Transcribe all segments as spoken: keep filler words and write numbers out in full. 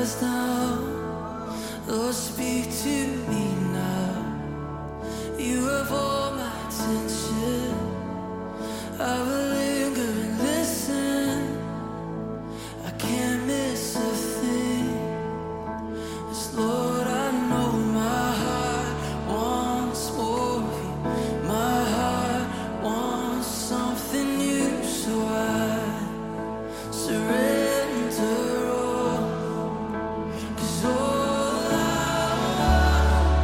us now. Lord, speak to me now. You have all my attention. I will linger and listen. I can't miss a thing. 'Cause Lord, I know my heart wants more of you. My heart wants something new, so I surrender all. 'Cause all I want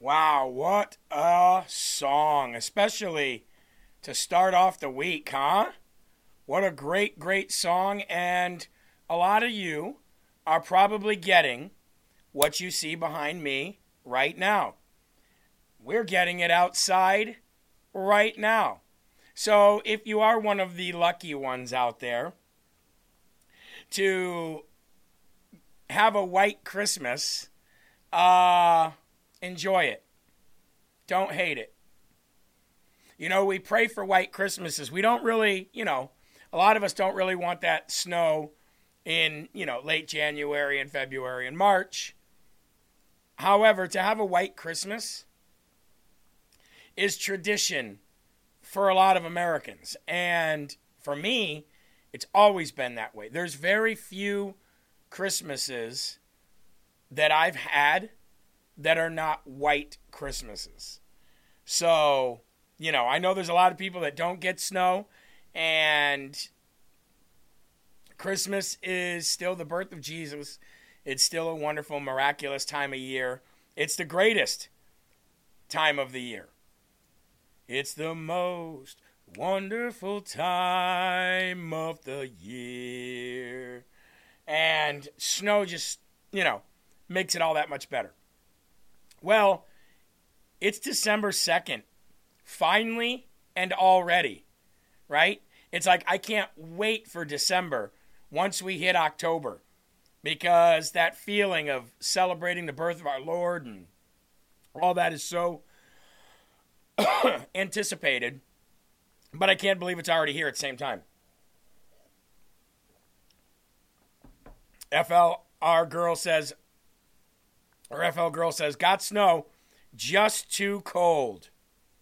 Wow, what a song, especially to start off the week, huh? What a great, great song, and a lot of you are probably getting what you see behind me right now. We're getting it outside right now. So if you are one of the lucky ones out there to have a white Christmas, uh, enjoy it. Don't hate it. You know, we pray for white Christmases. We don't really, you know, a lot of us don't really want that snow in, you know, late January and February and March. However, to have a white Christmas is tradition for a lot of Americans. And for me, it's always been that way. There's very few Christmases that I've had that are not white Christmases. So, you know, I know there's a lot of people that don't get snow, and Christmas is still the birth of Jesus. It's still a wonderful, miraculous time of year. It's the greatest time of the year. It's the most wonderful time of the year. And snow just, you know, makes it all that much better. Well, it's December second, finally and already, right? It's like I can't wait for December once we hit October, because that feeling of celebrating the birth of our Lord and all that is so anticipated, but I can't believe it's already here at the same time. F L R girl says, or F L girl says, got snow, just too cold.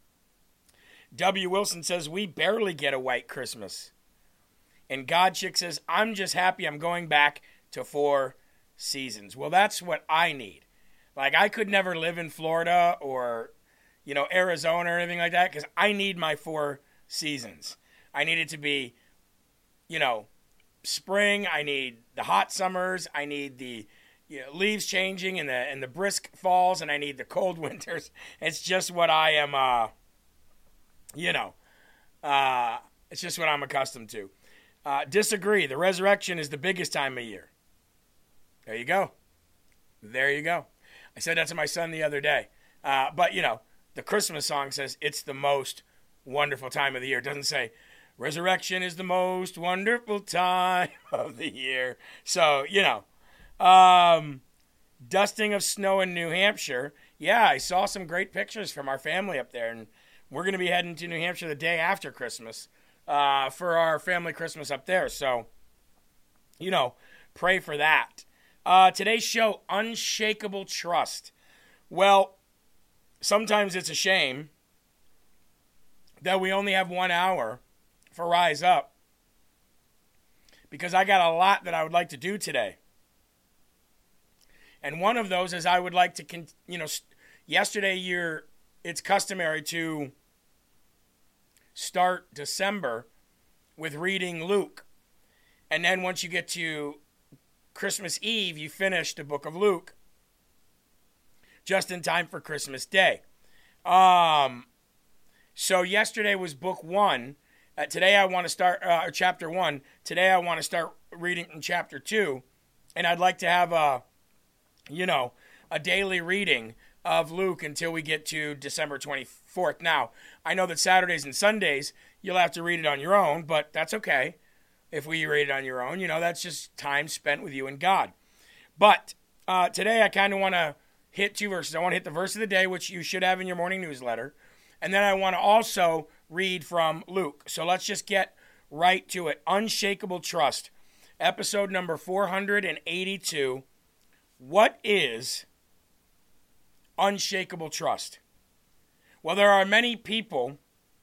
W. Wilson says, we barely get a white Christmas. And God Chick says, I'm just happy I'm going back to four seasons. Well, that's what I need. Like, I could never live in Florida or, you know, Arizona or anything like that, because I need my four seasons. I need it to be, you know, spring. I need the hot summers. I need the, you know, leaves changing and the and the brisk falls, and I need the cold winters. It's just what I am, uh, you know, uh, it's just what I'm accustomed to. Uh, disagree. The resurrection is the biggest time of year. There you go. There you go. I said that to my son the other day. Uh, but, you know, the Christmas song says it's the most wonderful time of the year. It doesn't say resurrection is the most wonderful time of the year. So, you know, um, dusting of snow in New Hampshire. Yeah, I saw some great pictures from our family up there, and we're going to be heading to New Hampshire the day after Christmas uh, for our family Christmas up there. So, you know, pray for that. Uh, today's show, Unshakable Trust. Well, sometimes it's a shame that we only have one hour for Rise Up, because I got a lot that I would like to do today. And one of those is I would like to, con- you know, yesterday you're, it's customary to start December with reading Luke. And then once you get to Christmas Eve, you finish the book of Luke just in time for Christmas Day. Um, so yesterday was book one. Uh, today I want to start, uh, chapter one. Today I want to start reading in chapter two. And I'd like to have a, you know, a daily reading of Luke until we get to December twenty-fourth. Now, I know that Saturdays and Sundays, you'll have to read it on your own, but that's okay. If we read it on your own, you know, that's just time spent with you and God. But uh, today I kind of want to hit two verses. I want to hit the verse of the day, which you should have in your morning newsletter. And then I want to also read from Luke. So let's just get right to it. Unshakable Trust, episode number four hundred eighty-two. What is unshakable trust? Well, there are many people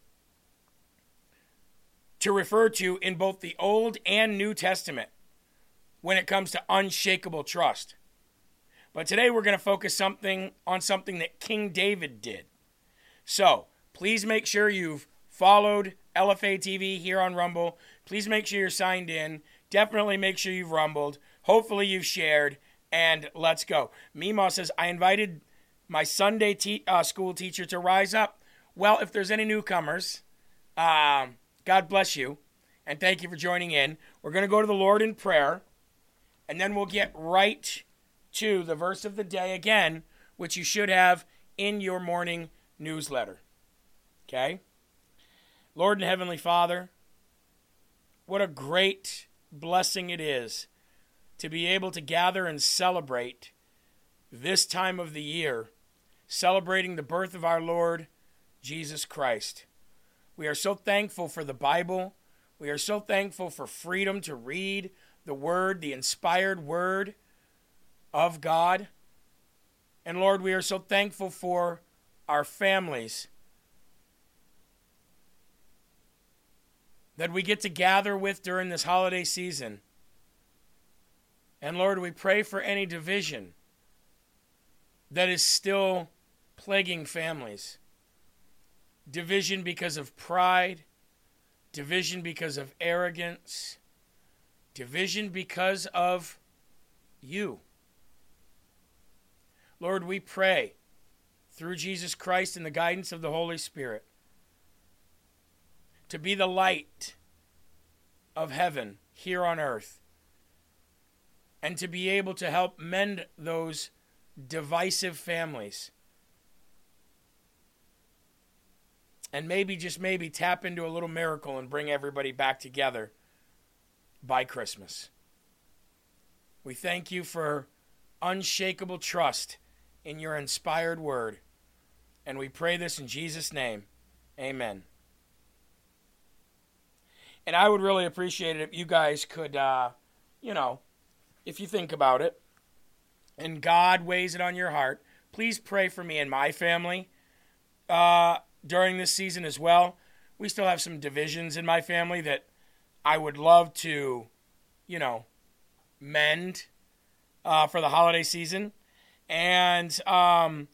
to refer to in both the Old and New Testament when it comes to unshakable trust. But today we're going to focus something on something that King David did. So please make sure you've followed L F A T V here on Rumble. Please make sure you're signed in. Definitely make sure you've rumbled. Hopefully you've shared. And let's go. Meemaw says, I invited my Sunday te- uh, school teacher to rise up. Well, if there's any newcomers, um, God bless you, and thank you for joining in. We're going to go to the Lord in prayer, and then we'll get right to the verse of the day again, which you should have in your morning newsletter. Okay? Lord and Heavenly Father, what a great blessing it is to be able to gather and celebrate this time of the year, celebrating the birth of our Lord Jesus Christ. We are so thankful for the Bible. We are so thankful for freedom to read the Word, the inspired Word of God. And Lord, we are so thankful for our families that we get to gather with during this holiday season. And Lord, we pray for any division that is still plaguing families. Division because of pride, division because of arrogance, division because of you. Lord, we pray through Jesus Christ and the guidance of the Holy Spirit to be the light of heaven here on earth, and to be able to help mend those divisive families. And maybe, just maybe, tap into a little miracle and bring everybody back together by Christmas. We thank you for unshakable trust in your inspired word. And we pray this in Jesus' name. Amen. And I would really appreciate it if you guys could, uh, you know, if you think about it, and God weighs it on your heart, please pray for me and my family uh, during this season as well. We still have some divisions in my family that I would love to, you know, mend uh, for the holiday season. And um,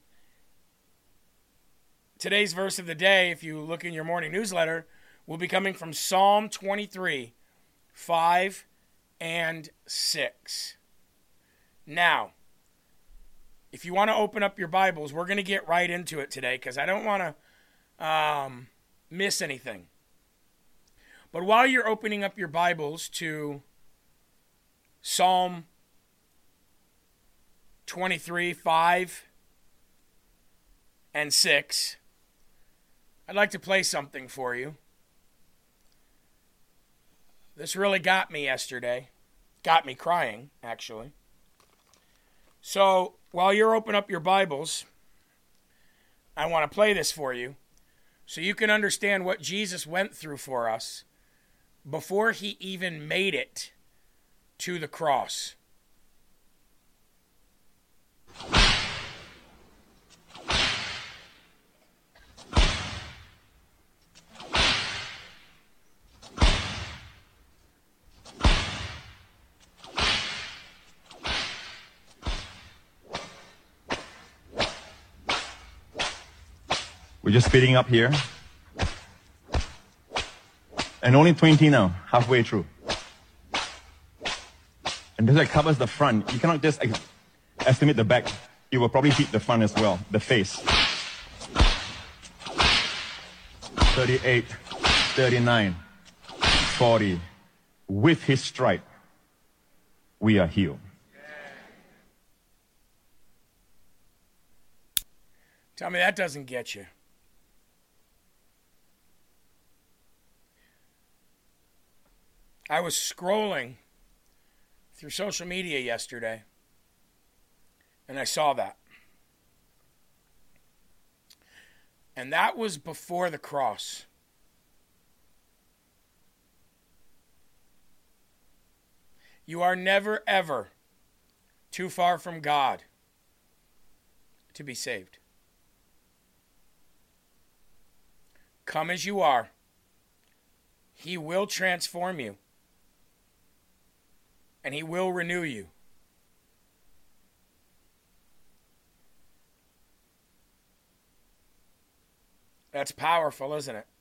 today's verse of the day, if you look in your morning newsletter, will be coming from Psalm twenty-three, five and six. Now, if you want to open up your Bibles, we're going to get right into it today because I don't want to um, miss anything. But while you're opening up your Bibles to Psalm twenty-three, five and six, I'd like to play something for you. This really got me yesterday. Got me crying, actually. So, while you're opening up your Bibles, I want to play this for you so you can understand what Jesus went through for us before he even made it to the cross. We're just speeding up here. And only twenty now, halfway through. And this covers the front. You cannot just estimate the back. It will probably hit the front as well, the face. thirty-eight, thirty-nine, forty. With his stripe, we are healed. Tell me that doesn't get you. I was scrolling through social media yesterday, and I saw that. And that was before the cross. You are never, ever too far from God to be saved. Come as you are. He will transform you. And he will renew you. That's powerful, isn't it?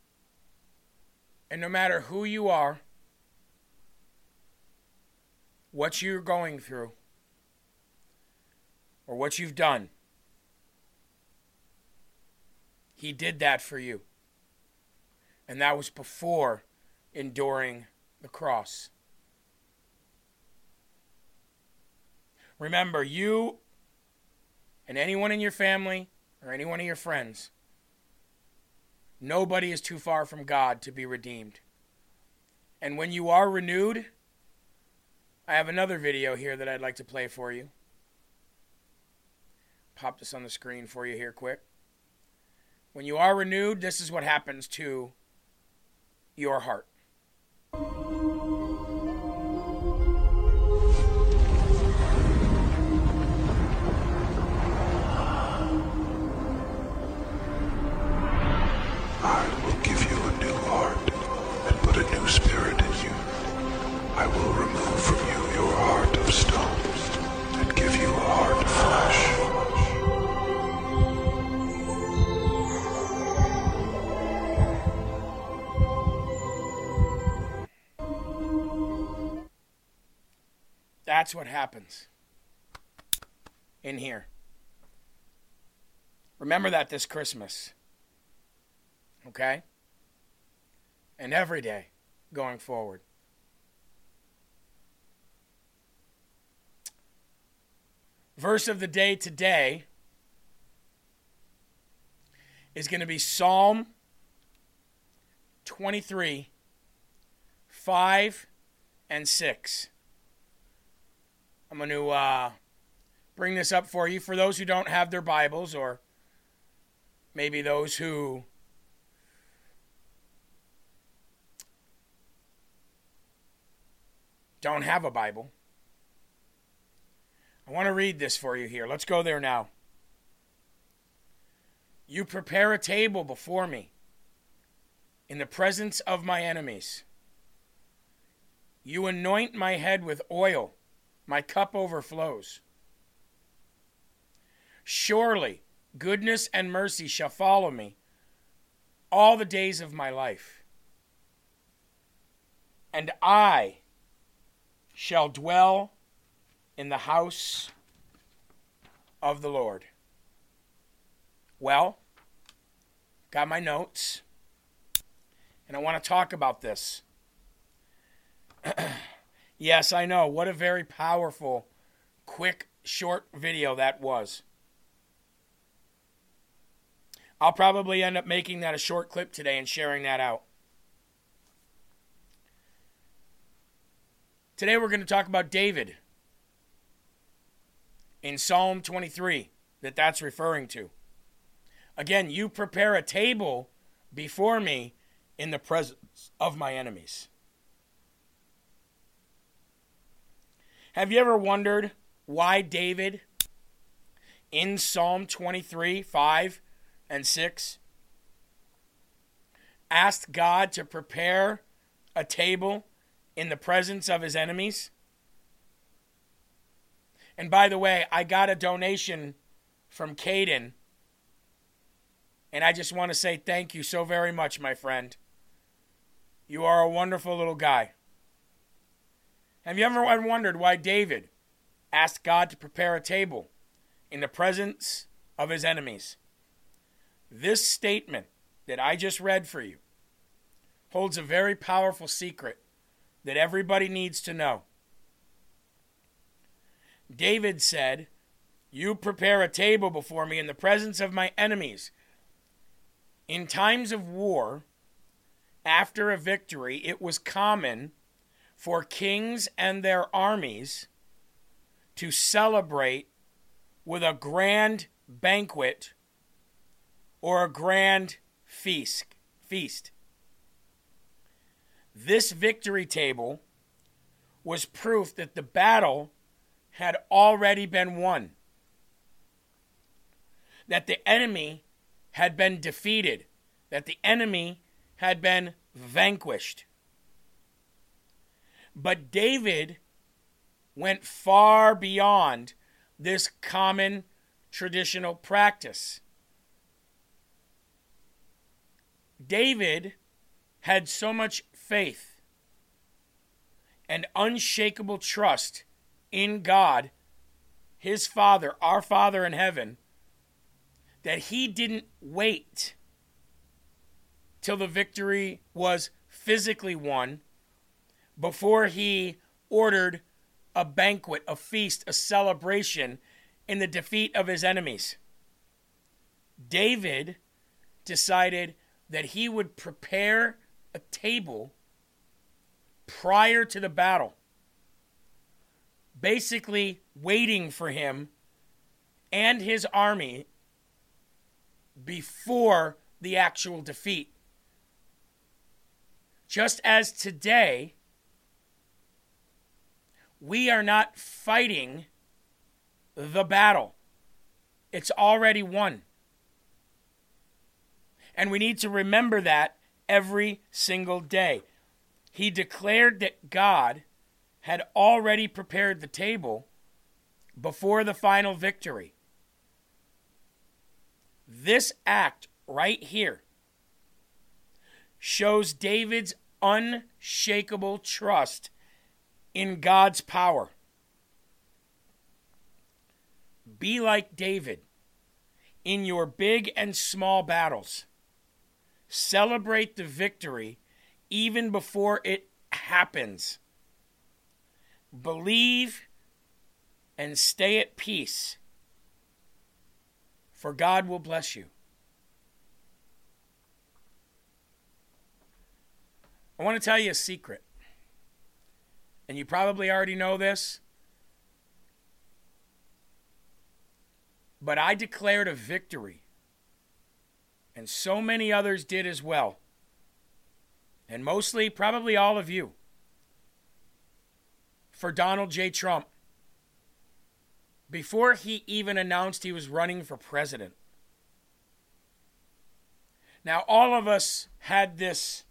And no matter who you are, what you're going through or what you've done, he did that for you. And that was before enduring the cross. Remember, you and anyone in your family or any one of your friends, nobody is too far from God to be redeemed. And when you are renewed, I have another video here that I'd like to play for you. Pop this on the screen for you here quick. When you are renewed, this is what happens to your heart. I will give you a new heart and put a new spirit in you. I will remove from you your heart of stone and give you a heart of flesh. That's what happens in here. Remember that this Christmas. Okay? And every day going forward. Verse of the day today is going to be Psalm twenty-three, five and six. I'm going to uh, bring this up for you. For those who don't have their Bibles, or maybe those who don't have a Bible, I want to read this for you here. Let's go there now. You prepare a table before me in the presence of my enemies. You anoint my head with oil. My cup overflows. Surely goodness and mercy shall follow me all the days of my life, and I shall dwell in the house of the Lord. Well, got my notes, and I want to talk about this. Yes, I know. What a very powerful, quick, short video that was. I'll probably end up making that a short clip today and sharing that out. Today we're going to talk about David in Psalm twenty-three, that that's referring to. Again, you prepare a table before me in the presence of my enemies. Have you ever wondered why David, in Psalm twenty-three, five and six, asked God to prepare a table in the presence of his enemies? And by the way, I got a donation from Caden, and I just want to say thank you so very much, my friend. You are a wonderful little guy. Have you ever wondered why David asked God to prepare a table in the presence of his enemies? This statement that I just read for you holds a very powerful secret that everybody needs to know. David said, "You prepare a table before me in the presence of my enemies." In times of war, after a victory, it was common for kings and their armies to celebrate with a grand banquet or a grand feast. feast. This victory table was proof that the battle had already been won, that the enemy had been defeated, that the enemy had been vanquished. But David went far beyond this common traditional practice. David had so much faith and unshakable trust in God, his Father, our Father in heaven, that he didn't wait till the victory was physically won before he ordered a banquet, a feast, a celebration in the defeat of his enemies. David decided that he would prepare a table prior to the battle, basically waiting for him and his army before the actual defeat. Just as today, we are not fighting the battle. It's already won. And we need to remember that every single day. He declared that God had already prepared the table before the final victory. This act right here shows David's unshakable trust in God's power. Be like David in your big and small battles. Celebrate the victory even before it happens. Believe and stay at peace, for God will bless you. I want to tell you a secret, and you probably already know this, but I declared a victory, and so many others did as well, and mostly probably all of you, for Donald J. Trump before he even announced he was running for president. Now, all of us had this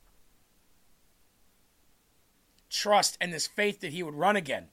trust and this faith that he would run again.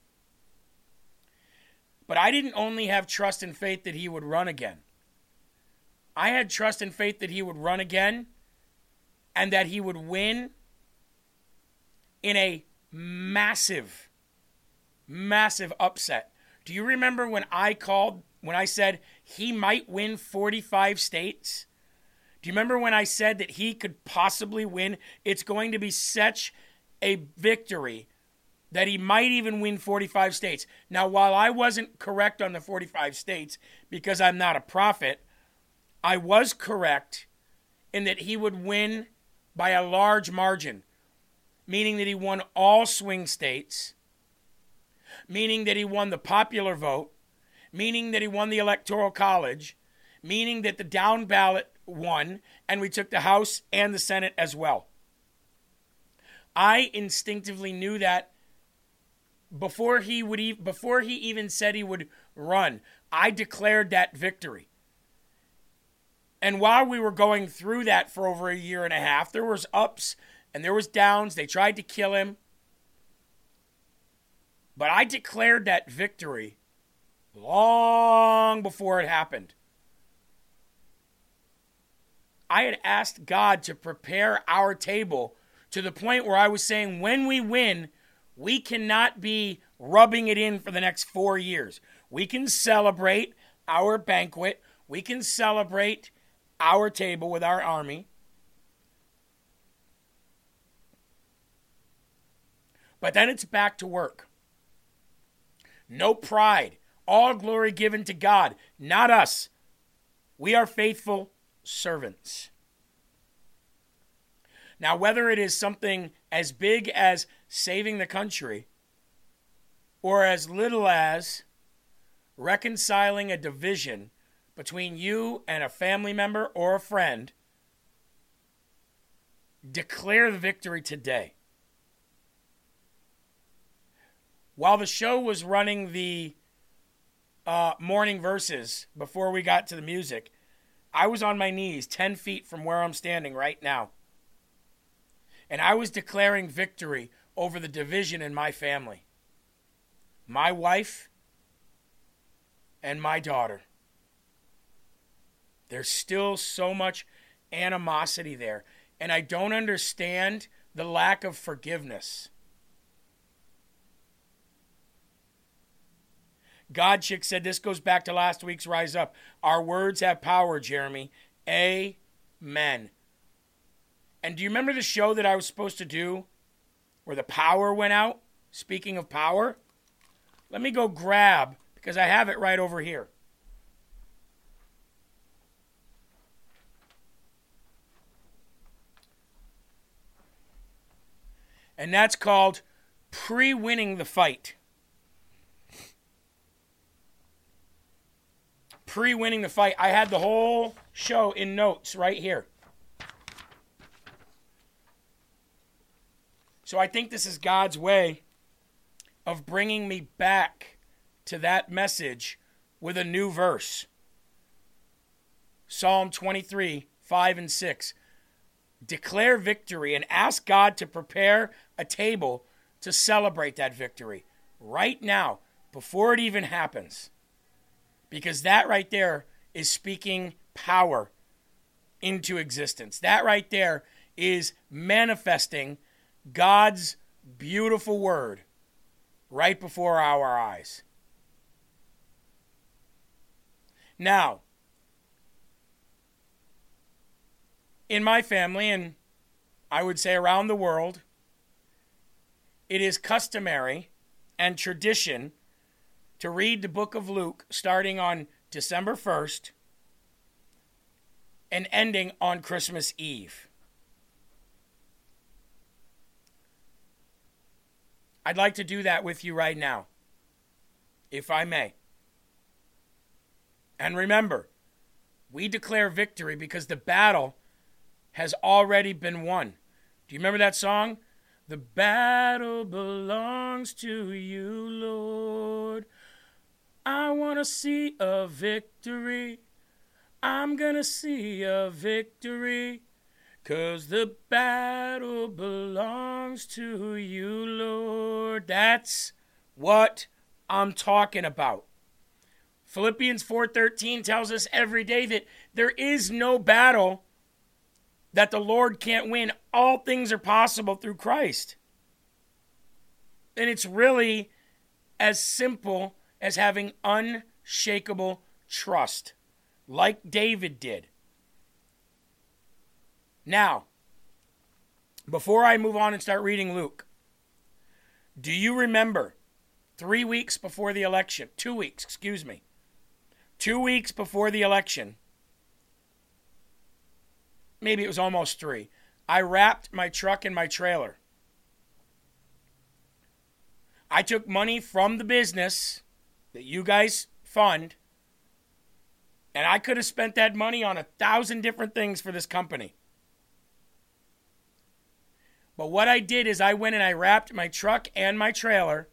But I didn't only have trust and faith that he would run again. I had trust and faith that he would run again and that he would win in a massive, massive upset. Do you remember when I called, when I said he might win forty-five states? Do you remember when I said that he could possibly win? It's going to be such a victory that he might even win forty-five states. Now, while I wasn't correct on the forty-five states because I'm not a prophet, I was correct in that he would win by a large margin, meaning that he won all swing states, meaning that he won the popular vote, meaning that he won the Electoral College, meaning that the down ballot won, and we took the House and the Senate as well. I instinctively knew that before he would e- before he even said he would run. I declared that victory. And while we were going through that for over a year and a half, there was ups and there was downs. They tried to kill him. But I declared that victory long before it happened. I had asked God to prepare our table to the point where I was saying, when we win, we cannot be rubbing it in for the next four years. We can celebrate our banquet. We can celebrate our table with our army. But then it's back to work. No pride. All glory given to God, not us. We are faithful servants. Now, whether it is something as big as saving the country or as little as reconciling a division between you and a family member or a friend, declare the victory today. While the show was running the uh, morning verses before we got to the music, I was on my knees ten feet from where I'm standing right now. And I was declaring victory over the division in my family. My wife and my daughter. There's still so much animosity there. And I don't understand the lack of forgiveness. God Chick said this goes back to last week's Rise Up. Our words have power, Jeremy. Amen. And do you remember the show that I was supposed to do where the power went out? Speaking of power, let me go grab, because I have it right over here. And that's called Pre-Winning the Fight. Pre-Winning the Fight. I had the whole show in notes right here. So I think this is God's way of bringing me back to that message with a new verse. Psalm twenty-three, five and six. Declare victory and ask God to prepare a table to celebrate that victory right now, before it even happens. Because that right there is speaking power into existence. That right there is manifesting God's beautiful word right before our eyes. Now, in my family, and I would say around the world, it is customary and tradition to read the book of Luke starting on December first and ending on Christmas Eve. I'd like to do that with you right now, if I may. And remember, we declare victory because the battle has already been won. Do you remember that song? The battle belongs to you, Lord. I want to see a victory. I'm going to see a victory. 'Cause the battle belongs to you, Lord. That's what I'm talking about. Philippians four thirteen tells us every day that there is no battle that the Lord can't win. All things are possible through Christ. And it's really as simple as having unshakable trust, like David did. Now, before I move on and start reading Luke, do you remember three weeks before the election, two weeks, excuse me, two weeks before the election, maybe it was almost three, I wrapped my truck and my trailer. I took money from the business that you guys fund, and I could have spent that money on a thousand different things for this company. But what I did is I went and I wrapped my truck and my trailer,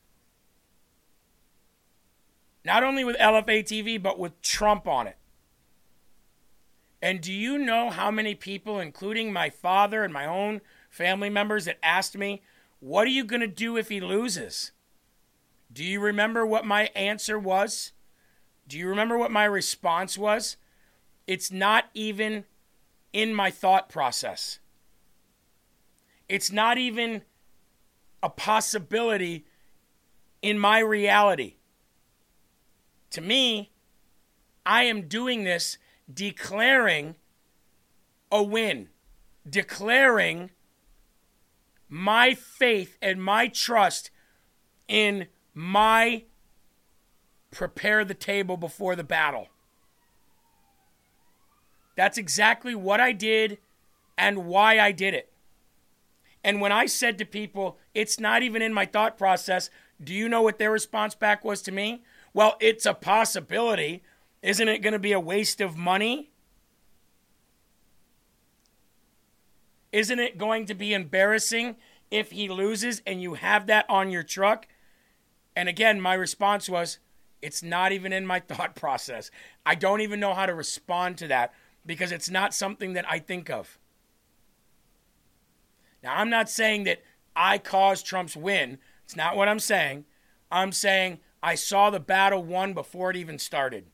not only with L F A T V, but with Trump on it. And do you know how many people, including my father and my own family members, that asked me, what are you going to do if he loses? Do you remember what my answer was? Do you remember what my response was? It's not even in my thought process. It's not even a possibility in my reality. To me, I am doing this declaring a win, declaring my faith and my trust in my prepare the table before the battle. That's exactly what I did and why I did it. And when I said to people, it's not even in my thought process, do you know what their response back was to me? Well, it's a possibility. Isn't it going to be a waste of money? Isn't it going to be embarrassing if he loses and you have that on your truck? And again, my response was, it's not even in my thought process. I don't even know how to respond to that because it's not something that I think of. Now, I'm not saying that I caused Trump's win. It's not what I'm saying. I'm saying I saw the battle won before it even started.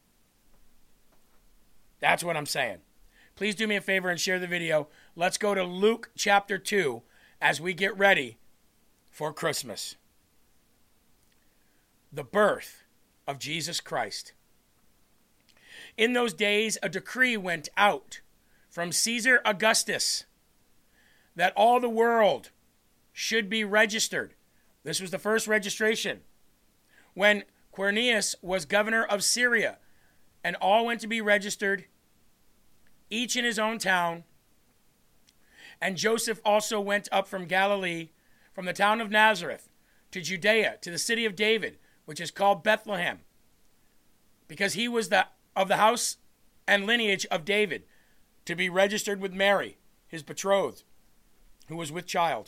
That's what I'm saying. Please do me a favor and share the video. Let's go to Luke chapter two as we get ready for Christmas. The birth of Jesus Christ. In those days, a decree went out from Caesar Augustus that all the world should be registered. This was the first registration. When Quirinius was governor of Syria, and all went to be registered, each in his own town. And Joseph also went up from Galilee, from the town of Nazareth, to Judea, to the city of David, which is called Bethlehem, because he was the of the house and lineage of David, to be registered with Mary, his betrothed, who was with child.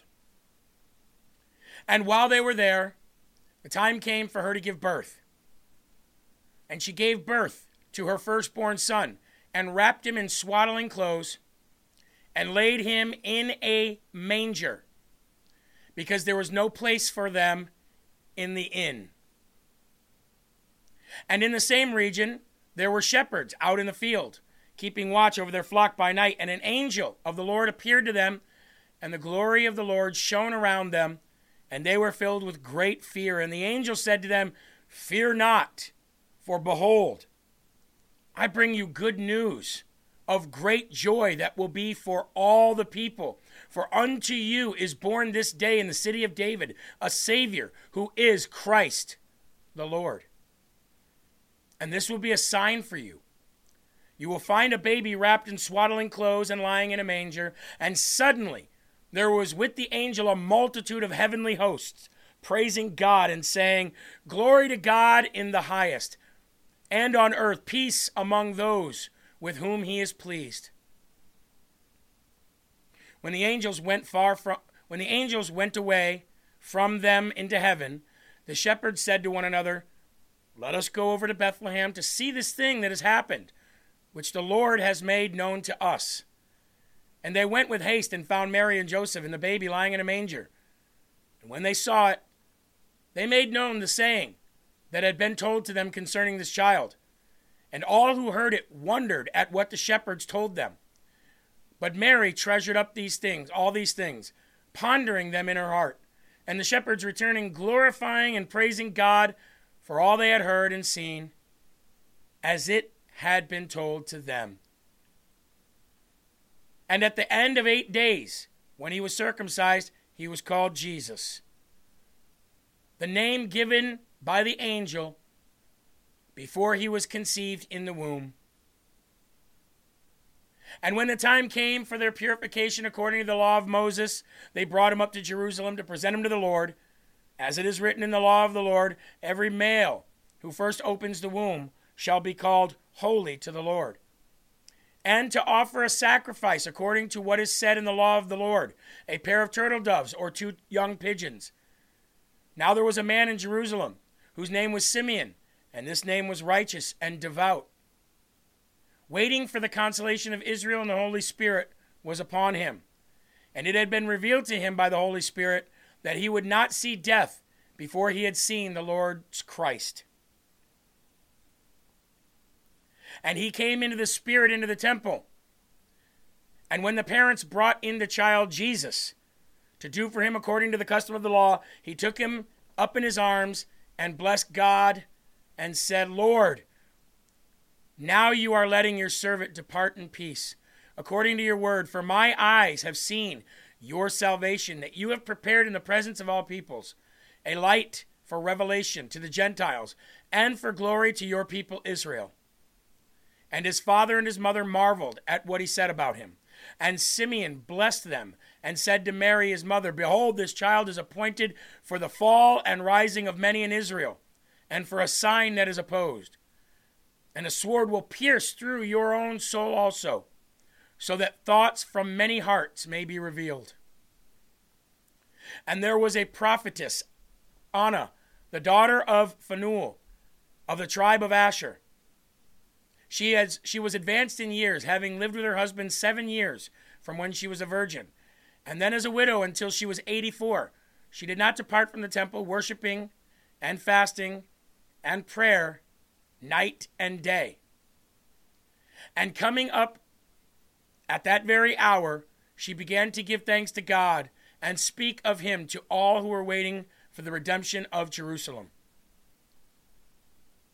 And while they were there, the time came for her to give birth. And she gave birth to her firstborn son, and wrapped him in swaddling clothes, and laid him in a manger, because there was no place for them in the inn. And in the same region there were shepherds out in the field, keeping watch over their flock by night, and an angel of the Lord appeared to them, and the glory of the Lord shone around them, and they were filled with great fear. And the angel said to them, "Fear not, for behold, I bring you good news of great joy that will be for all the people. For unto you is born this day in the city of David a Savior, who is Christ the Lord. And this will be a sign for you. You will find a baby wrapped in swaddling clothes and lying in a manger." And suddenly there was with the angel a multitude of heavenly hosts, praising God and saying, "Glory to God in the highest, and on earth peace among those with whom he is pleased." When the angels went far from when the angels went away from them into heaven, the shepherds said to one another, "Let us go over to Bethlehem to see this thing that has happened, which the Lord has made known to us." And they went with haste and found Mary and Joseph and the baby lying in a manger. And when they saw it, they made known the saying that had been told to them concerning this child. And all who heard it wondered at what the shepherds told them. But Mary treasured up these things, all these things, pondering them in her heart. And the shepherds returning, glorifying and praising God for all they had heard and seen, as it had been told to them. And at the end of eight days, when he was circumcised, he was called Jesus, the name given by the angel before he was conceived in the womb. And when the time came for their purification according to the law of Moses, they brought him up to Jerusalem to present him to the Lord. As it is written in the law of the Lord, every male who first opens the womb shall be called holy to the Lord. And to offer a sacrifice according to what is said in the law of the Lord, a pair of turtle doves or two young pigeons. Now there was a man in Jerusalem whose name was Simeon, and this name was righteous and devout, waiting for the consolation of Israel, and the Holy Spirit was upon him. And it had been revealed to him by the Holy Spirit that he would not see death before he had seen the Lord's Christ. And he came into the Spirit into the temple. And when the parents brought in the child Jesus to do for him according to the custom of the law, he took him up in his arms and blessed God and said, "Lord, now you are letting your servant depart in peace, according to your word. For my eyes have seen your salvation, that you have prepared in the presence of all peoples, a light for revelation to the Gentiles, and for glory to your people Israel." And his father and his mother marveled at what he said about him. And Simeon blessed them and said to Mary his mother, "Behold, this child is appointed for the fall and rising of many in Israel, and for a sign that is opposed. And a sword will pierce through your own soul also, so that thoughts from many hearts may be revealed." And there was a prophetess, Anna, the daughter of Phanuel, of the tribe of Asher. She, has, she was advanced in years, having lived with her husband seven years from when she was a virgin, and then as a widow until she was eighty-four. She did not depart from the temple, worshiping and fasting and prayer night and day. And coming up at that very hour, she began to give thanks to God and speak of him to all who were waiting for the redemption of Jerusalem.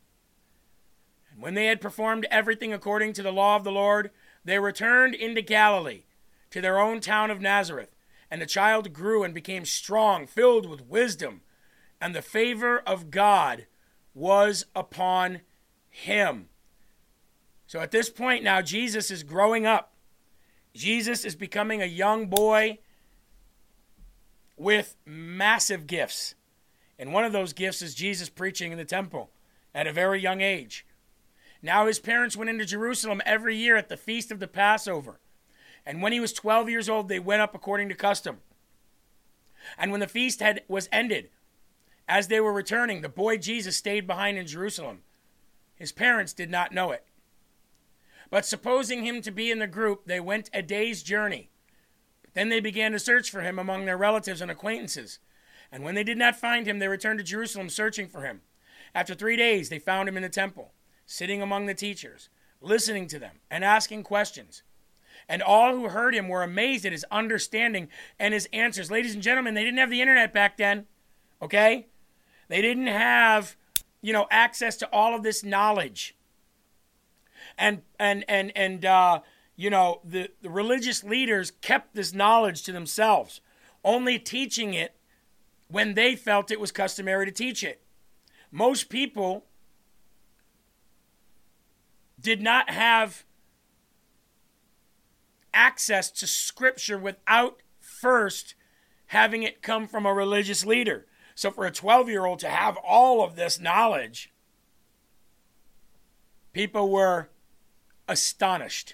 When they had performed everything according to the law of the Lord, they returned into Galilee, to their own town of Nazareth. And the child grew and became strong, filled with wisdom, and the favor of God was upon him. So at this point now, Jesus is growing up. Jesus is becoming a young boy with massive gifts. And one of those gifts is Jesus preaching in the temple at a very young age. Now his parents went into Jerusalem every year at the feast of the Passover. And when he was twelve years old, they went up according to custom. And when the feast had was ended, as they were returning, the boy Jesus stayed behind in Jerusalem. His parents did not know it. But supposing him to be in the group, they went a day's journey. Then they began to search for him among their relatives and acquaintances. And when they did not find him, they returned to Jerusalem searching for him. After three days, they found him in the temple, sitting among the teachers, listening to them and asking questions. And all who heard him were amazed at his understanding and his answers. Ladies and gentlemen, they didn't have the internet back then, okay? They didn't have, you know, access to all of this knowledge. And, and, and, and uh, you know, the, the religious leaders kept this knowledge to themselves, only teaching it when they felt it was customary to teach it. Most people did not have access to Scripture without first having it come from a religious leader. So for a twelve-year-old to have all of this knowledge, people were astonished.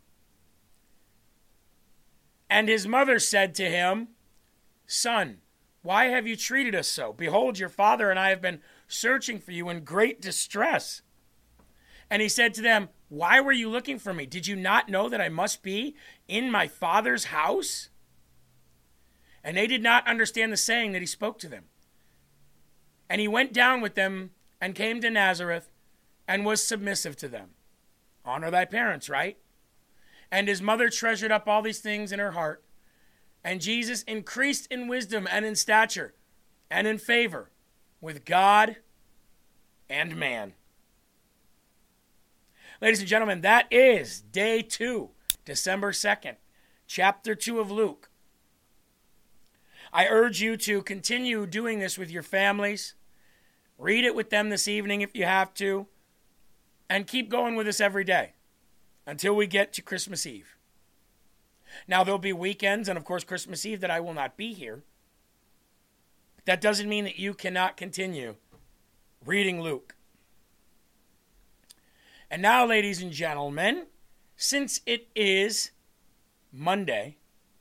And his mother said to him, "Son, why have you treated us so? Behold, your father and I have been searching for you in great distress." And he said to them, "Why were you looking for me? Did you not know that I must be in my father's house?" And they did not understand the saying that he spoke to them. And he went down with them and came to Nazareth and was submissive to them. Honor thy parents, right? And his mother treasured up all these things in her heart. And Jesus increased in wisdom and in stature and in favor with God and man. Ladies and gentlemen, that is day two, December second, chapter two of Luke. I urge you to continue doing this with your families. Read it with them this evening if you have to. And keep going with us every day until we get to Christmas Eve. Now, there'll be weekends and, of course, Christmas Eve that I will not be here. But that doesn't mean that you cannot continue reading Luke. And now, ladies and gentlemen, since it is Monday,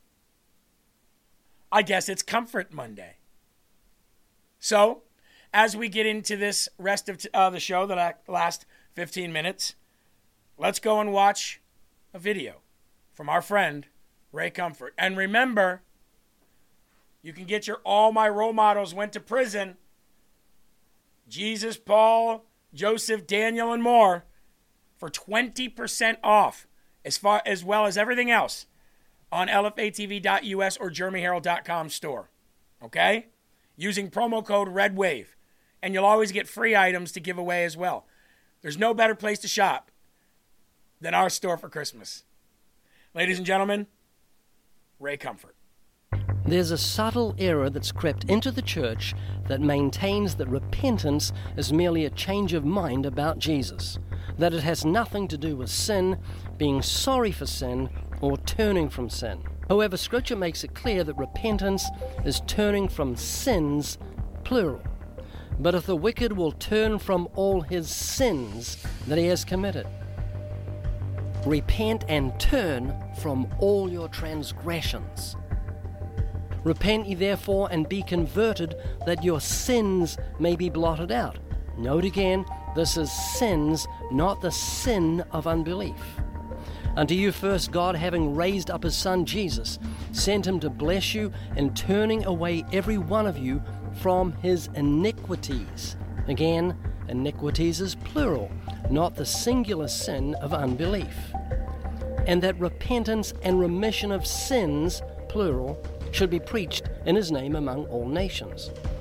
I guess it's Comfort Monday. So, as we get into this rest of uh, the show, the last fifteen minutes, let's go and watch a video from our friend, Ray Comfort. And remember, you can get your All My Role Models Went to Prison, Jesus, Paul, Joseph, Daniel, and more, for twenty percent off, as far as well as everything else on L F A T V dot U S or Jeremy Herald dot com store. Okay? Using promo code REDWAVE. And you'll always get free items to give away as well. There's no better place to shop than our store for Christmas. Ladies and gentlemen, Ray Comfort. There's a subtle error that's crept into the church that maintains that repentance is merely a change of mind about Jesus, that it has nothing to do with sin, being sorry for sin, or turning from sin. However, Scripture makes it clear that repentance is turning from sins, plural. But if the wicked will turn from all his sins that he has committed, repent and turn from all your transgressions. Repent ye therefore and be converted, that your sins may be blotted out. Note again, this is sins, not the sin of unbelief. Unto you first God, having raised up his Son Jesus, sent him to bless you in turning away every one of you from his iniquities. Again, iniquities is plural, not the singular sin of unbelief. And that repentance and remission of sins, plural, should be preached in his name among all nations.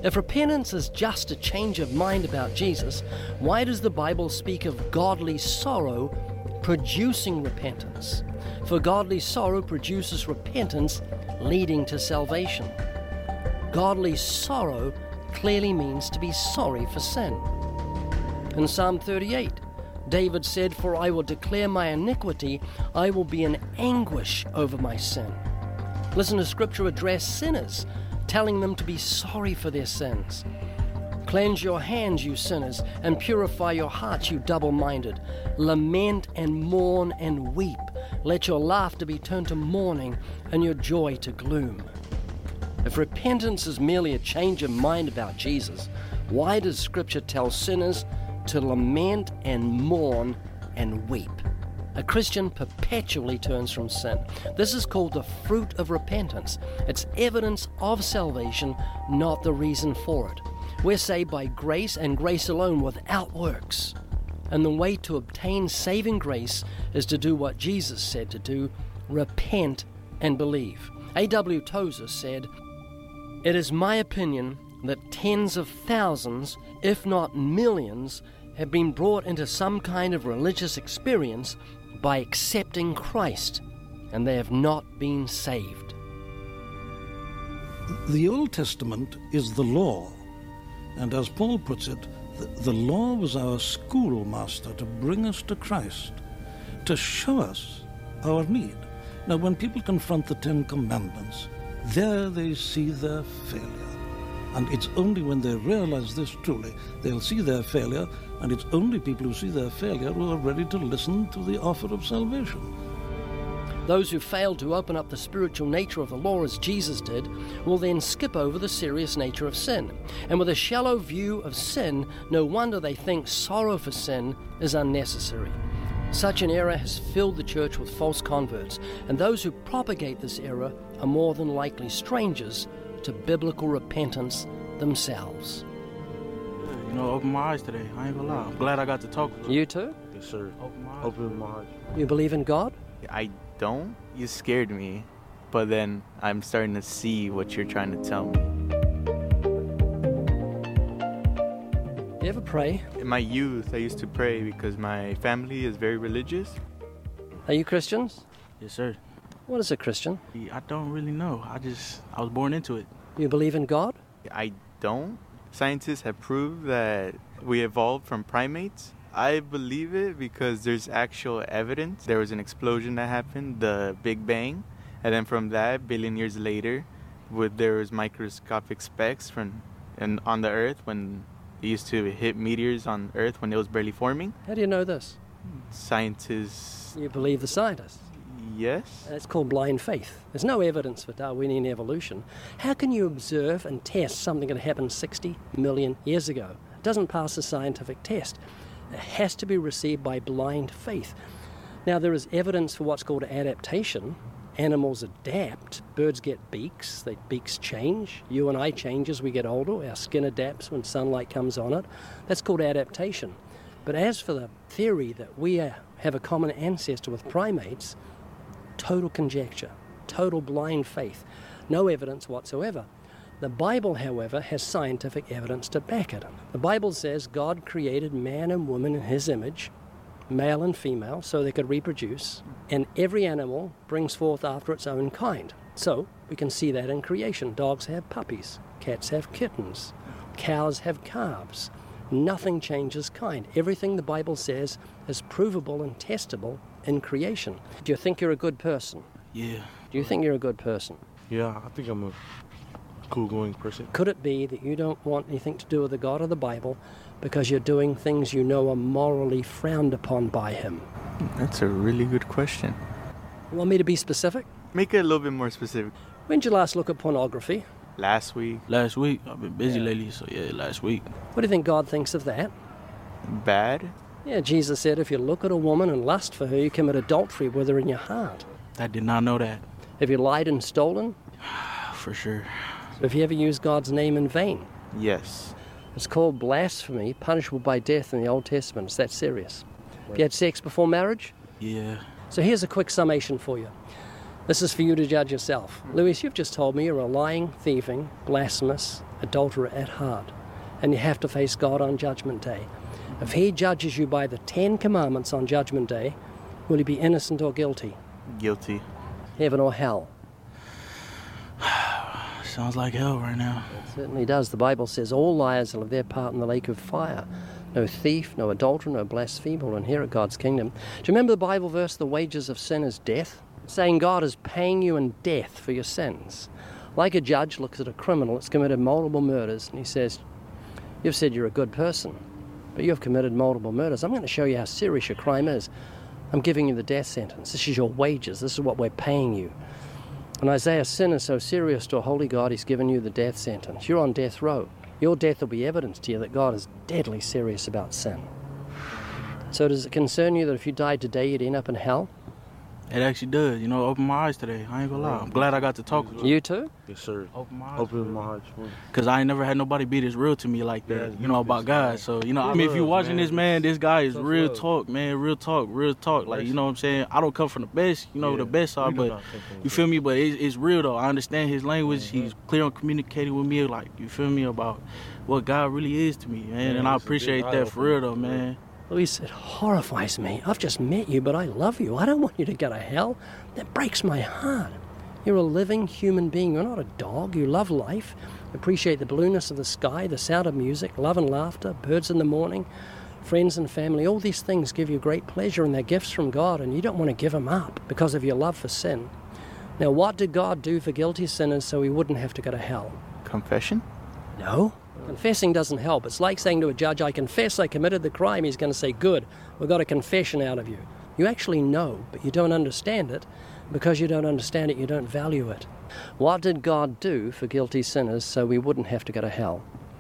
If repentance is just a change of mind about Jesus, why does the Bible speak of godly sorrow producing repentance? For godly sorrow produces repentance, leading to salvation. Godly sorrow clearly means to be sorry for sin. In Psalm thirty-eight, David said, "For I will declare my iniquity, I will be in anguish over my sin." Listen to Scripture address sinners, telling them to be sorry for their sins. "Cleanse your hands, you sinners, and purify your hearts, you double-minded. Lament and mourn and weep. Let your laughter be turned to mourning and your joy to gloom." If repentance is merely a change of mind about Jesus, why does Scripture tell sinners to lament and mourn and weep? A Christian perpetually turns from sin. This is called the fruit of repentance. It's evidence of salvation, not the reason for it. We're saved by grace and grace alone, without works. And the way to obtain saving grace is to do what Jesus said to do: repent and believe. A W Tozer said, "It is my opinion that tens of thousands, if not millions, have been brought into some kind of religious experience by accepting Christ, and they have not been saved." The Old Testament is the law, and as Paul puts it, the, the law was our schoolmaster to bring us to Christ, to show us our need. Now, when people confront the Ten Commandments, there they see their failure. And it's only when they realize this truly, they'll see their failure, and it's only people who see their failure who are ready to listen to the offer of salvation. Those who fail to open up the spiritual nature of the law as Jesus did will then skip over the serious nature of sin. And with a shallow view of sin, no wonder they think sorrow for sin is unnecessary. Such an error has filled the church with false converts, and those who propagate this error are more than likely strangers to biblical repentance themselves. You know, open my eyes today. I ain't gonna lie. I'm glad I got to talk with you. You too? Yes, sir. Open my eyes. Open my eyes. You believe in God? I don't. You scared me. But then I'm starting to see what you're trying to tell me. You ever pray? In my youth, I used to pray because my family is very religious. Are you Christians? Yes, sir. What is a Christian? I don't really know. I just, I was born into it. You believe in God? I don't. Scientists have proved that we evolved from primates. I believe it because there's actual evidence. There was an explosion that happened, the Big Bang, and then from that, a billion years later, with there was microscopic specks from and on the Earth when it used to hit meteors on Earth when it was barely forming. How do you know this? Scientists. You believe the scientists? Yes. It's called blind faith. There's no evidence for Darwinian evolution. How can you observe and test something that happened sixty million years ago? It doesn't pass a scientific test. It has to be received by blind faith. Now, there is evidence for what's called adaptation. Animals adapt. Birds get beaks. Their beaks change. You and I change as we get older. Our skin adapts when sunlight comes on it. That's called adaptation. But as for the theory that we have a common ancestor with primates, total conjecture, total blind faith, no evidence whatsoever. The Bible, however, has scientific evidence to back it. The Bible says God created man and woman in his image, male and female, so they could reproduce, and every animal brings forth after its own kind. So we can see that in creation. Dogs have puppies, cats have kittens, cows have calves. Nothing changes kind. Everything the Bible says is provable and testable in creation. Do you think you're a good person? Yeah. Do you think you're a good person? Yeah, I think I'm a cool-going person. Could it be that you don't want anything to do with the God of the Bible because you're doing things you know are morally frowned upon by him? That's a really good question. You want me to be specific? Make it a little bit more specific. When did you last look at pornography? Last week. Last week. I've been busy Yeah. lately, so yeah, last week. What do you think God thinks of that? Bad? Yeah, Jesus said if you look at a woman and lust for her, you commit adultery with her in your heart. I did not know that. Have you lied and stolen? For sure. Have you ever used God's name in vain? Yes. It's called blasphemy, punishable by death in the Old Testament. It's that serious. Have you had sex before marriage? Yeah. So here's a quick summation for you. This is for you to judge yourself. Luis, you've just told me you're a lying, thieving, blasphemous adulterer at heart, and you have to face God on Judgment Day. If he judges you by the Ten Commandments on Judgment Day, will you be innocent or guilty? Guilty. Heaven or hell? Sounds like hell right now. It certainly does. The Bible says all liars will have their part in the lake of fire. No thief, no adulterer, no blasphemer will inherit God's kingdom. Do you remember the Bible verse, the wages of sin is death? Saying God is paying you in death for your sins. Like a judge looks at a criminal that's committed multiple murders and he says, you've said you're a good person, but you've committed multiple murders. I'm going to show you how serious your crime is. I'm giving you the death sentence. This is your wages. This is what we're paying you. And Isaiah's sin is so serious to a holy God, he's given you the death sentence. You're on death row. Your death will be evidence to you that God is deadly serious about sin. So does it concern you that if you died today, you'd end up in hell? It actually does. You know, open my eyes today. I ain't gonna lie. I'm glad I got to talk with you. You too? Yes, sir. Open my eyes. Open my eyes. Because I ain't never had nobody be this real to me like that, Yeah, you know, about God. So, you know, I mean, if you're watching this, man, this guy is real talk, man, real talk, real talk. Like, you know what I'm saying? I don't come from the best, you know, Yeah, the best side, we do but not come from the you feel best. me? But it's, it's real, though. I understand his language. Mm-hmm. He's clear on communicating with me, like, you feel me, about what God really is to me, man. Yeah, And I it's a big appreciate that for real, though, eye-opener, man. Luis, it horrifies me. I've just met you, but I love you. I don't want you to go to hell. That breaks my heart. You're a living human being. You're not a dog. You love life. Appreciate the blueness of the sky, the sound of music, love and laughter, birds in the morning, friends and family. All these things give you great pleasure and they're gifts from God, and you don't want to give them up because of your love for sin. Now, what did God do for guilty sinners so he wouldn't have to go to hell? Confession? No. Confessing doesn't help. It's like saying to a judge, I confess I committed the crime. He's going to say, good, we've got a confession out of you. You actually know, but you don't understand it. Because you don't understand it, you don't value it. What did God do for guilty sinners so we wouldn't have to go to hell?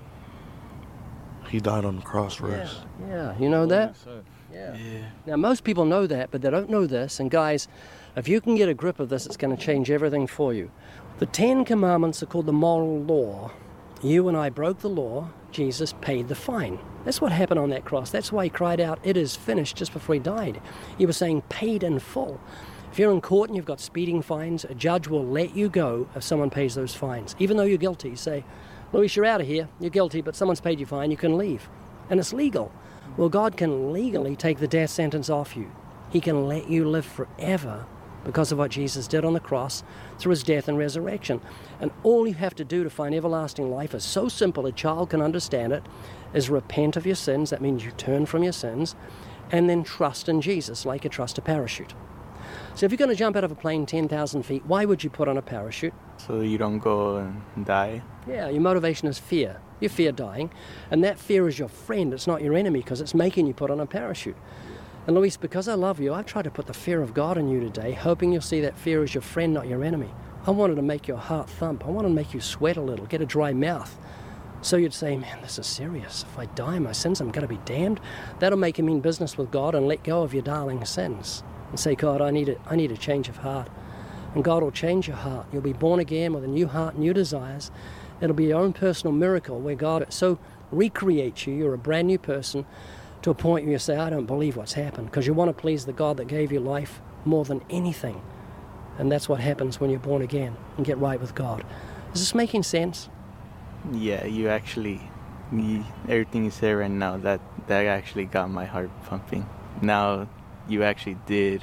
He died on the cross for Yeah, us. yeah. You know that? Yeah. Now, most people know that, but they don't know this. And guys, if you can get a grip of this, it's going to change everything for you. The Ten Commandments are called the moral law. You and I broke the law. Jesus paid the fine. That's what happened on that cross. That's why he cried out, it is finished, just before he died. He was saying paid in full. If you're in court and you've got speeding fines, a judge will let you go if someone pays those fines. Even though you're guilty, you say, Luis, you're out of here. You're guilty, but someone's paid you fine. You can leave. And it's legal. Well, God can legally take the death sentence off you. He can let you live forever because of what Jesus did on the cross through his death and resurrection. And all you have to do to find everlasting life is so simple a child can understand it, is repent of your sins. That means you turn from your sins, and then trust in Jesus like you trust a parachute. So if you're going to jump out of a plane ten thousand feet, why would you put on a parachute? So you don't go and die? Yeah, your motivation is fear. You fear dying, and that fear is your friend. It's not your enemy because it's making you put on a parachute. And Luis, because I love you, I've tried to put the fear of God in you today, hoping you'll see that fear as your friend, not your enemy. I wanted to make your heart thump. I wanted to make you sweat a little, get a dry mouth. So you'd say, man, this is serious. If I die in my sins, I'm going to be damned. That'll make you mean business with God and let go of your darling sins. And say, God, I need a, I need a change of heart. And God will change your heart. You'll be born again with a new heart, new desires. It'll be your own personal miracle where God so recreates you. You're a brand new person to a point where you say, I don't believe what's happened, because you want to please the God that gave you life more than anything. And that's what happens when you're born again and get right with God. Is this making sense? Yeah, you actually, you, everything you say right now, that, that actually got my heart pumping. Now, you actually did.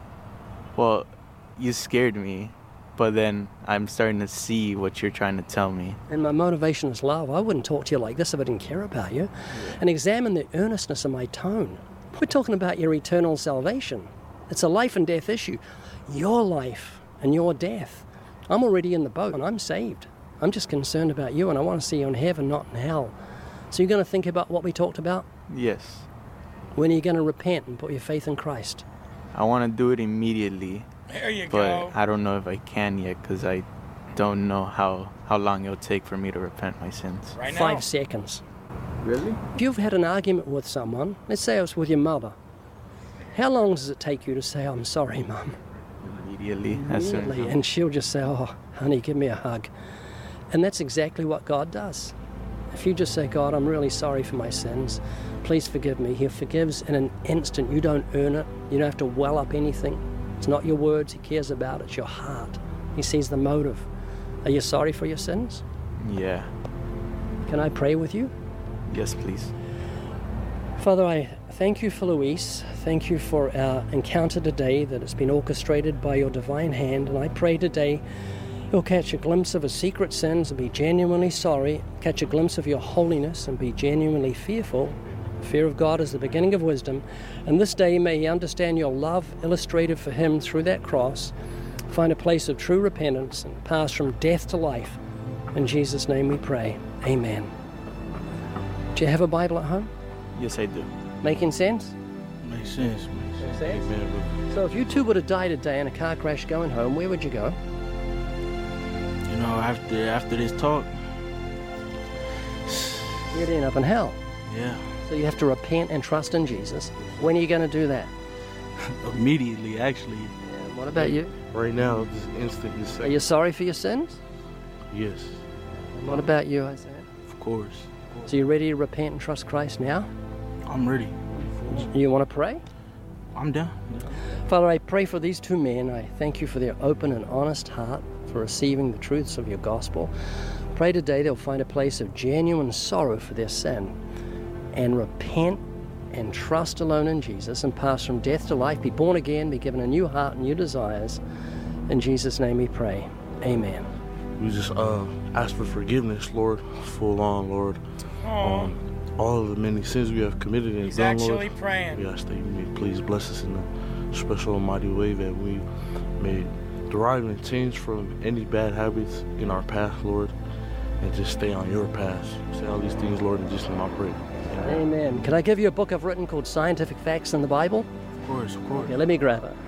Well, you scared me, but then I'm starting to see what you're trying to tell me. And my motivation is love. I wouldn't talk to you like this if I didn't care about you. Yeah. And examine the earnestness of my tone. We're talking about your eternal salvation. It's a life and death issue. Your life and your death. I'm already in the boat and I'm saved. I'm just concerned about you, and I want to see you in heaven, not in hell. So you're going to think about what we talked about? Yes. When are you going to repent and put your faith in Christ? I want to do it immediately. There you but go. I don't know if I can yet, because I don't know how, how long it'll take for me to repent my sins. Right now. Five seconds. Really? If you've had an argument with someone, let's say it was with your mother, how long does it take you to say, I'm sorry, Mum? Immediately. As soon as Immediately. And she'll just say, oh, honey, give me a hug. And that's exactly what God does. If you just say, God, I'm really sorry for my sins, please forgive me, He forgives in an instant. You don't earn it. You don't have to well up anything. It's not your words he cares about, it's your heart. He sees the motive. Are you sorry for your sins? Yeah. Can I pray with you? Yes, please. Father, I thank you for Luis. Thank you for our encounter today that has been orchestrated by your divine hand. And I pray today he'll catch a glimpse of his secret sins and be genuinely sorry, catch a glimpse of your holiness and be genuinely fearful. Fear of God is the beginning of wisdom. And this day may he understand your love illustrated for him through that cross, find a place of true repentance and pass from death to life. In Jesus' name we pray. Amen. Do you have a Bible at home? Yes, I do. Making sense? Makes sense. Makes sense. sense? Amen, bro. So if you two were to die today in a car crash going home, where would you go? You know, after after this talk, You'd end up in hell. yeah, So you have to repent and trust in Jesus. When are you going to do that? immediately, actually. And what about you? Right now, this instant, this Are second. you sorry for your sins? Yes. And what about you, Isaiah? Of course. So you ready to repent and trust Christ now? I'm ready. You want to pray? I'm down. Father, I pray for these two men. I thank you for their open and honest heart, for receiving the truths of your gospel. Pray today they'll find a place of genuine sorrow for their sin and repent and trust alone in Jesus and pass from death to life, be born again, be given a new heart and new desires. In Jesus' name we pray. Amen. We just uh, ask for forgiveness, Lord, full on, Lord. Oh, Um, all of the many sins we have committed and he's done, actually Lord. praying. We ask that you may please bless us in a special and mighty way, that we may derive and change from any bad habits in our path, Lord, and just stay on your path. Say all these things, Lord, in Jesus' name I pray. Amen. Amen. Can I give you a book I've written called Scientific Facts in the Bible? Of course, of course. Okay, let me grab it.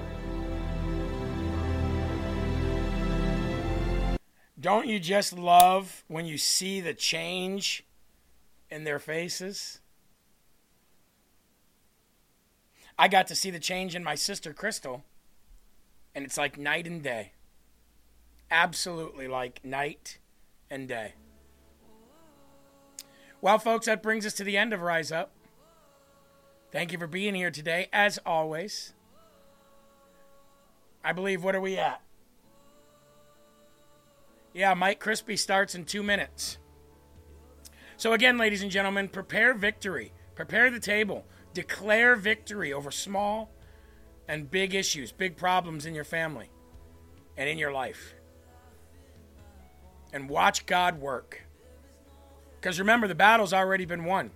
Don't you just love when you see the change in their faces? I got to see the change in my sister Crystal, and it's like night and day. Absolutely like night and day. Well, folks, that brings us to the end of Rise Up. Thank you for being here today, as always. I believe, what are we at? Yeah, Mike Crispy starts in two minutes. So again, ladies and gentlemen, prepare victory. Prepare the table. Declare victory over small and big issues, big problems in your family and in your life. And watch God work. Because remember, the battle's already been won.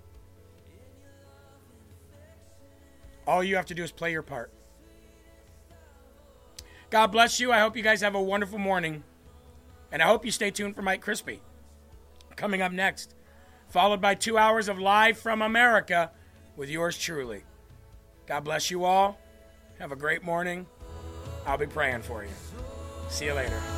All you have to do is play your part. God bless you. I hope you guys have a wonderful morning. And I hope you stay tuned for Mike Crispy. Coming up next, followed by two hours of Live from America with yours truly. God bless you all. Have a great morning. I'll be praying for you. See you later.